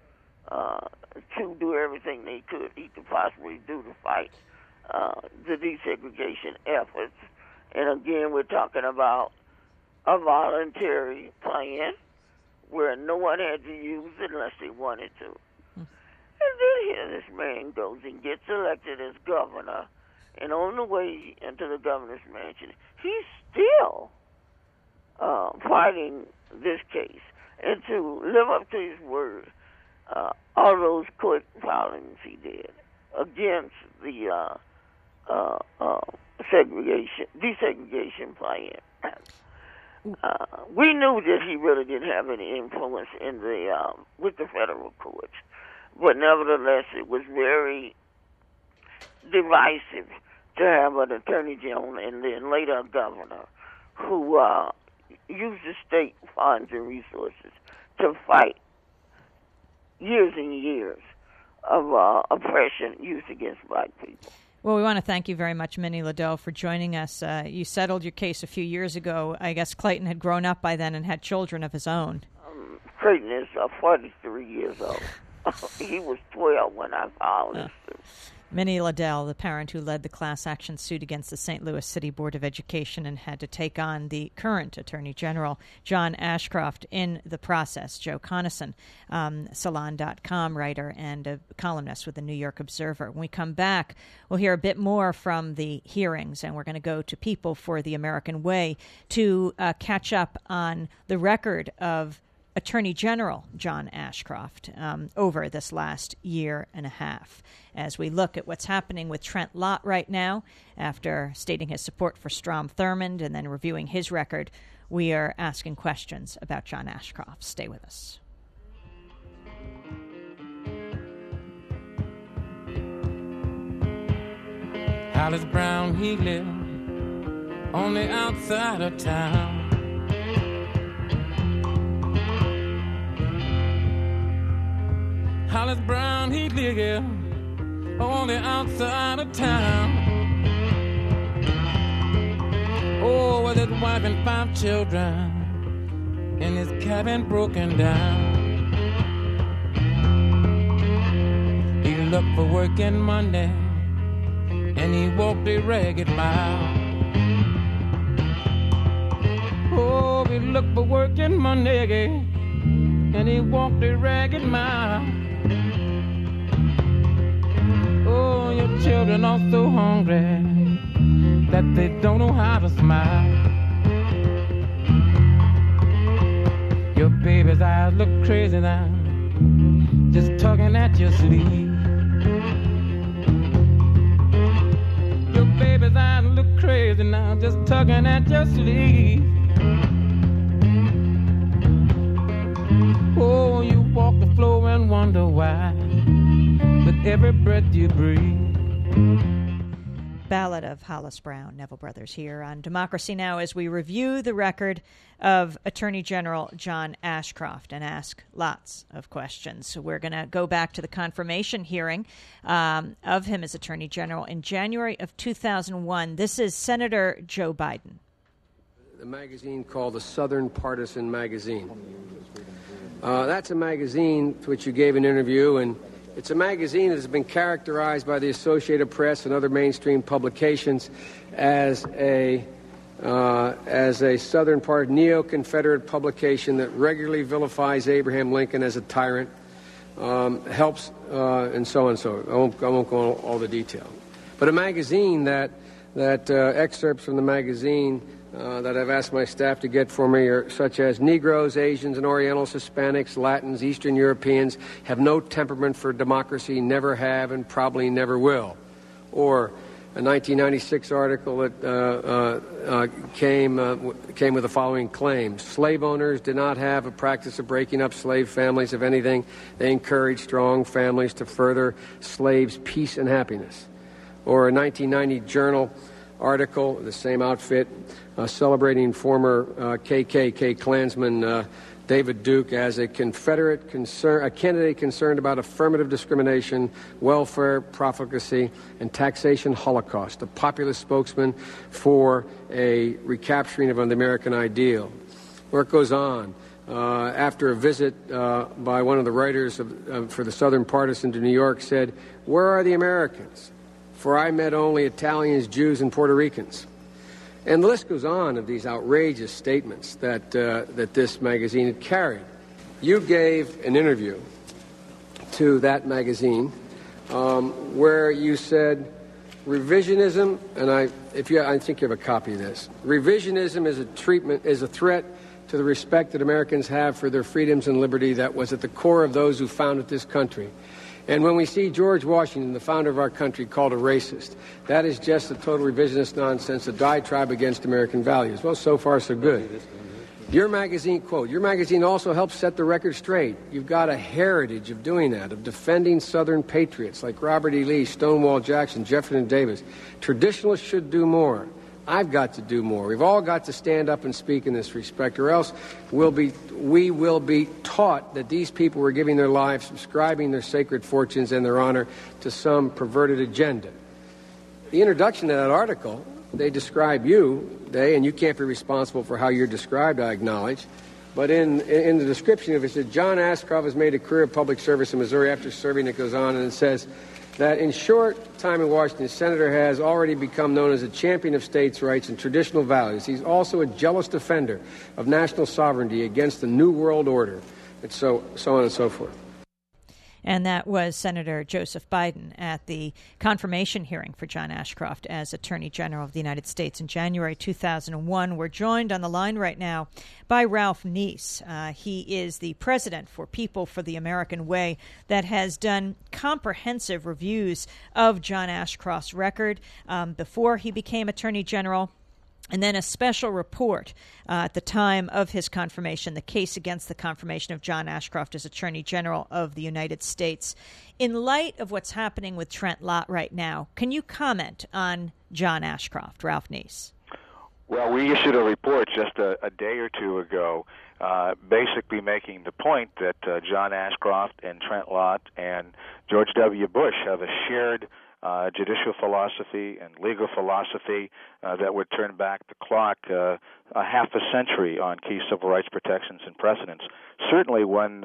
to do everything he could possibly do to fight the desegregation efforts. And again, we're talking about a voluntary plan where no one had to use it unless they wanted to. And then here this man goes and gets elected as governor, and on the way into the governor's mansion, he's still fighting this case. And to live up to his word, all those court filings he did against the desegregation plan, we knew that he really didn't have any influence in with the federal courts, but nevertheless, it was very divisive to have an attorney general and then later a governor who use the state funds and resources to fight years and years of oppression used against black people. Well, we want to thank you very much, Minnie Liddell, for joining us. You settled your case a few years ago. I guess Clayton had grown up by then and had children of his own. Clayton is 43 years old. He was 12 when I filed this suit. Minnie Liddell, the parent who led the class action suit against the St. Louis City Board of Education and had to take on the current Attorney General, John Ashcroft, in the process. Joe Conason, Salon.com writer and a columnist with the New York Observer. When we come back, we'll hear a bit more from the hearings, and we're going to go to People for the American Way to catch up on the record of Attorney General John Ashcroft over this last year and a half. As we look at what's happening with Trent Lott right now, after stating his support for Strom Thurmond and then reviewing his record, we are asking questions about John Ashcroft. Stay with us. Hollis Brown, he lived on the outside of town. Hollis Brown, he lived on the outside of town. Oh, with his wife and 5 children, and his cabin broken down. He looked for work in Monday, and he walked a ragged mile. Oh, he looked for work in Monday, and he walked a ragged mile. Oh, your children are so hungry that they don't know how to smile. Your baby's eyes look crazy now, just tugging at your sleeve. Your baby's eyes look crazy now, just tugging at your sleeve. Oh, you walk the floor and wonder why, with every breath you breathe. Ballad of Hollis Brown, Neville Brothers here on Democracy Now! As we review the record of Attorney General John Ashcroft and ask lots of questions. So we're going to go back to the confirmation hearing of him as Attorney General in January of 2001. This is Senator Joe Biden. The magazine called the Southern Partisan Magazine. That's a magazine to which you gave an interview, and it's a magazine that has been characterized by the Associated Press and other mainstream publications as a Southern Part neo-Confederate publication that regularly vilifies Abraham Lincoln as a tyrant, helps, and so on and so on. I won't go into all the detail. But a magazine that excerpts from the magazine that I've asked my staff to get for me are such as Negroes, Asians, and Orientals, Hispanics, Latins, Eastern Europeans have no temperament for democracy, never have, and probably never will. Or a 1996 article that came with the following claims. Slave owners did not have a practice of breaking up slave families. If anything, they encouraged strong families to further slaves' peace and happiness. Or a 1990 Journal article, the same outfit, celebrating former KKK Klansman David Duke as a candidate concerned about affirmative discrimination, welfare, profligacy, and taxation holocaust, a populist spokesman for a recapturing of the American ideal. Where it goes on, after a visit by one of the writers for the Southern Partisan to New York said, "Where are the Americans? For I met only Italians, Jews, and Puerto Ricans." And the list goes on of these outrageous statements that this magazine had carried. You gave an interview to that magazine where you said revisionism, and I think you have a copy of this. Revisionism is a threat to the respect that Americans have for their freedoms and liberty that was at the core of those who founded this country. And when we see George Washington, the founder of our country, called a racist, that is just a total revisionist nonsense, a diatribe against American values. Well, so far, so good. Your magazine, quote, your magazine also helps set the record straight. You've got a heritage of doing that, of defending Southern patriots like Robert E. Lee, Stonewall Jackson, Jefferson Davis. Traditionalists should do more. I've got to do more. We've all got to stand up and speak in this respect, or else we will be taught that these people were giving their lives, subscribing their sacred fortunes and their honor to some perverted agenda. The introduction to that article, they describe and you can't be responsible for how you're described, I acknowledge, but in the description of it, it says, John Ashcroft has made a career of public service in Missouri after serving. It goes on and it says that in short time in Washington, the senator has already become known as a champion of states' rights and traditional values. He's also a jealous defender of national sovereignty against the New World Order, and so on and so forth. And that was Senator Joseph Biden at the confirmation hearing for John Ashcroft as Attorney General of the United States in January 2001. We're joined on the line right now by Ralph Neese. He is the president for People for the American Way that has done comprehensive reviews of John Ashcroft's record before he became Attorney General. And then a special report at the time of his confirmation, the case against the confirmation of John Ashcroft as Attorney General of the United States. In light of what's happening with Trent Lott right now, can you comment on John Ashcroft, Ralph Neese? Well, we issued a report just a day or two ago basically making the point that John Ashcroft and Trent Lott and George W. Bush have a shared judicial philosophy and legal philosophy that would turn back the clock a half a century on key civil rights protections and precedents. Certainly when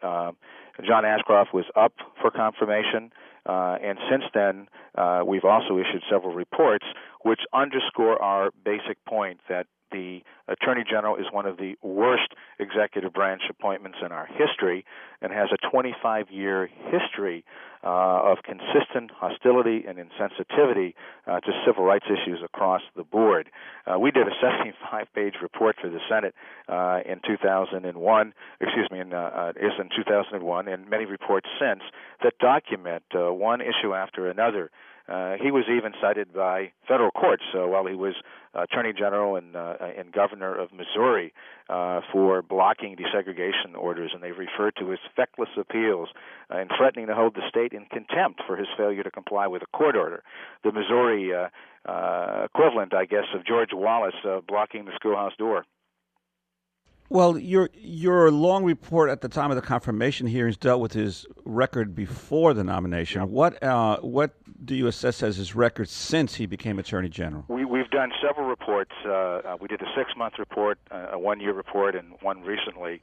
John Ashcroft was up for confirmation, and since then we've also issued several reports which underscore our basic point that the Attorney General is one of the worst executive branch appointments in our history and has a 25-year history of consistent hostility and insensitivity to civil rights issues across the board. We did a 75-page report for the Senate in 2001, in 2001, and many reports since that document one issue after another. He was even cited by federal courts while he was Attorney General and Governor of Missouri for blocking desegregation orders, and they referred to his feckless appeals and threatening to hold the state in contempt for his failure to comply with a court order. The Missouri equivalent, I guess, of George Wallace blocking the schoolhouse door. Well, your long report at the time of the confirmation hearings dealt with his record before the nomination. What do you assess as his record since he became Attorney General? We've done several reports. We did a 6-month report, a 1-year report, and one recently.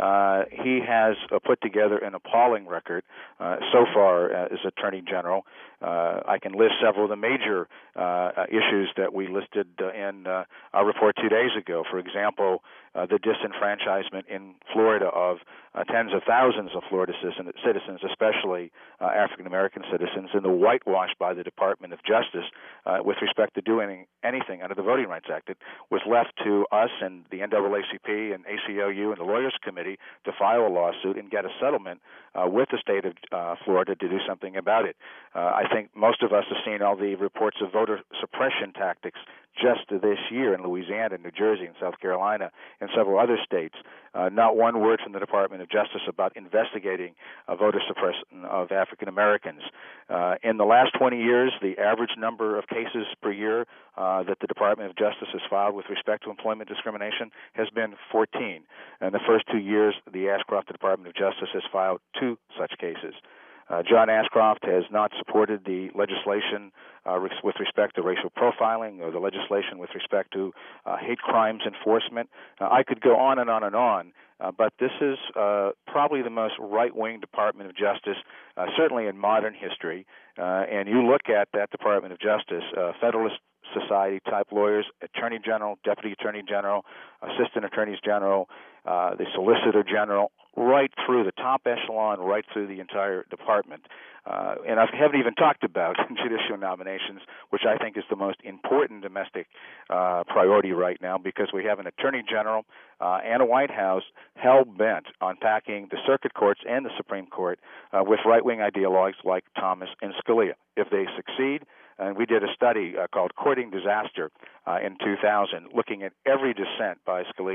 He has put together an appalling record so far as Attorney General. I can list several of the major issues that we listed in our report 2 days ago. For example, the disenfranchisement in Florida of tens of thousands of Florida citizens, especially African-American citizens, and the whitewash by the Department of Justice with respect to doing anything under the Voting Rights Act. It was left to us and the NAACP and ACLU and the Lawyers Committee to file a lawsuit and get a settlement with the state of Florida to do something about it. I think most of us have seen all the reports of voter suppression tactics just this year in Louisiana, New Jersey, and South Carolina, and several other states. Not one word from the Department of Justice about investigating voter suppression of African Americans. In the last 20 years, the average number of cases per year that the Department of Justice has filed with respect to employment discrimination has been 14. In the first 2 years, the Ashcroft Department of Justice has filed 2 such cases. John Ashcroft has not supported the legislation with respect to racial profiling or the legislation with respect to hate crimes enforcement. I could go on and on and on, but this is probably the most right-wing Department of Justice, certainly in modern history. And you look at that Department of Justice, Federalist Society-type lawyers, Attorney General, Deputy Attorney General, Assistant Attorneys General, the Solicitor General, right through the top echelon, right through the entire department. And I haven't even talked about judicial nominations, which I think is the most important domestic priority right now, because we have an Attorney General and a White House hell-bent on packing the circuit courts and the Supreme Court with right-wing ideologues like Thomas and Scalia. If they succeed, and we did a study called Courting Disaster in 2000, looking at every dissent by Scalia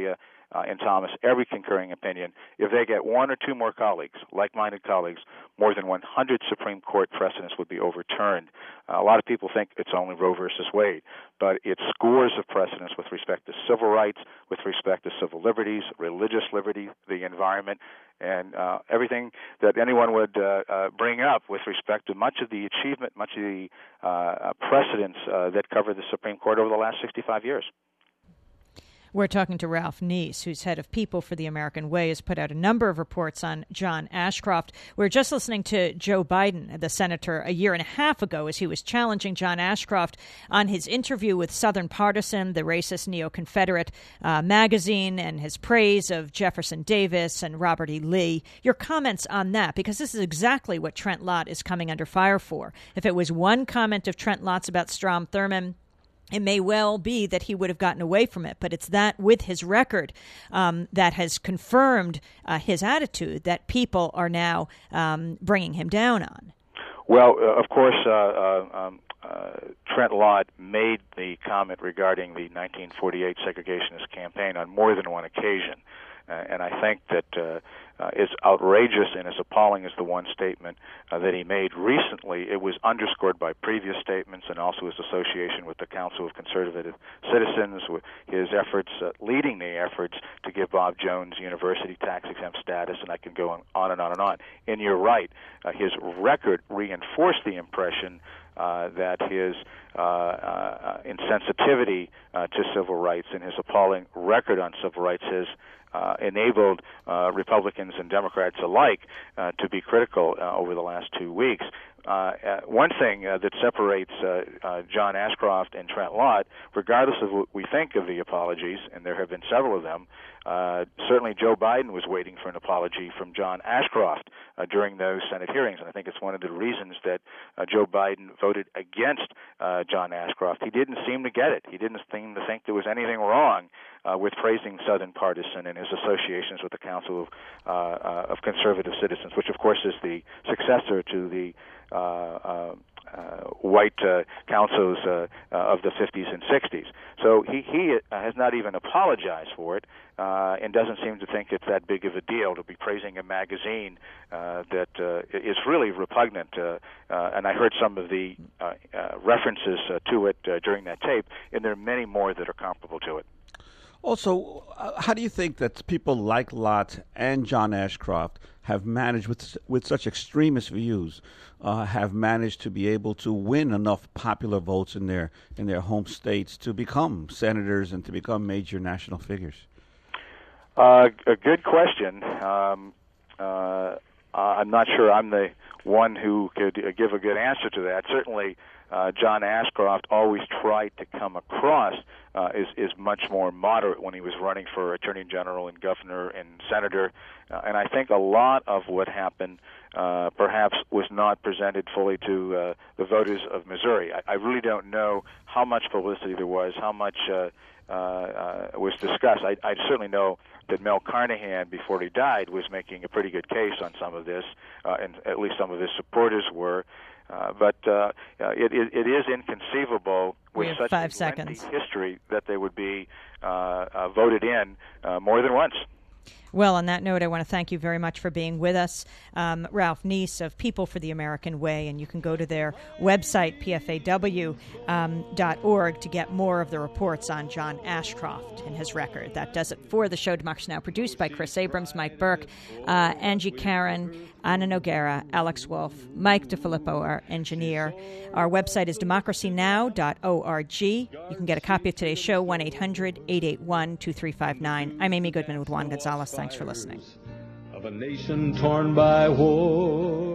in Thomas, every concurring opinion. If they get one or two more colleagues, like-minded colleagues, more than 100 Supreme Court precedents would be overturned. A lot of people think it's only Roe versus Wade, but it's scores of precedents with respect to civil rights, with respect to civil liberties, religious liberty, the environment, and everything that anyone would bring up with respect to much of the achievement, much of the precedents that cover the Supreme Court over the last 65 years. We're talking to Ralph Neese, who's head of People for the American Way, has put out a number of reports on John Ashcroft. We were just listening to Joe Biden, the senator, a year and a half ago as he was challenging John Ashcroft on his interview with Southern Partisan, the racist neo-Confederate magazine, and his praise of Jefferson Davis and Robert E. Lee. Your comments on that, because this is exactly what Trent Lott is coming under fire for. If it was one comment of Trent Lott's about Strom Thurmond, it may well be that he would have gotten away from it, but it's that with his record that has confirmed his attitude that people are now bringing him down on. Well, of course, Trent Lott made the comment regarding the 1948 segregationist campaign on more than one occasion. And I think that as outrageous and as appalling as the one statement that he made recently, it was underscored by previous statements and also his association with the Council of Conservative Citizens, with his efforts, leading the efforts to give Bob Jones University tax-exempt status, and I can go on and on and on. And you're right, his record reinforced the impression that his insensitivity to civil rights and his appalling record on civil rights has enabled Republicans and Democrats alike to be critical over the last 2 weeks. One thing that separates John Ashcroft and Trent Lott, regardless of what we think of the apologies, and there have been several of them, certainly Joe Biden was waiting for an apology from John Ashcroft during those Senate hearings, and I think it's one of the reasons that Joe Biden voted against John Ashcroft. He didn't seem to get it. He didn't seem to think there was anything wrong with praising Southern Partisan and his associations with the Council of Conservative Citizens, which, of course, is the successor to the white councils of the 50s and 60s. So he has not even apologized for it and doesn't seem to think it's that big of a deal to be praising a magazine that is really repugnant. And I heard some of the references to it during that tape, and there are many more that are comparable to it. Also, how do you think that people like Lott and John Ashcroft have managed, with such extremist views, have managed to be able to win enough popular votes in their home states to become senators and to become major national figures? A good question. I'm not sure I'm the one who could give a good answer to that. Certainly, John Ashcroft always tried to come across is much more moderate when he was running for Attorney General and Governor and Senator. And I think a lot of what happened perhaps was not presented fully to the voters of Missouri. I really don't know how much publicity there was, how much was discussed. I certainly know that Mel Carnahan, before he died, was making a pretty good case on some of this, and at least some of his supporters were. But it is inconceivable with such a lengthy history that they would be voted in more than once. Well, on that note, I want to thank you very much for being with us. Ralph Neese of People for the American Way, and you can go to their website, pfaw.org, to get more of the reports on John Ashcroft and his record. That does it for the show. Democracy Now! Produced by Chris Abrams, Mike Burke, Angie Karen, Anna Noguera, Alex Wolf, Mike DeFilippo, our engineer. Our website is democracynow.org. You can get a copy of today's show, 1-800-881-2359. I'm Amy Goodman with Juan Gonzalez. Thanks for listening. Of a nation torn by war.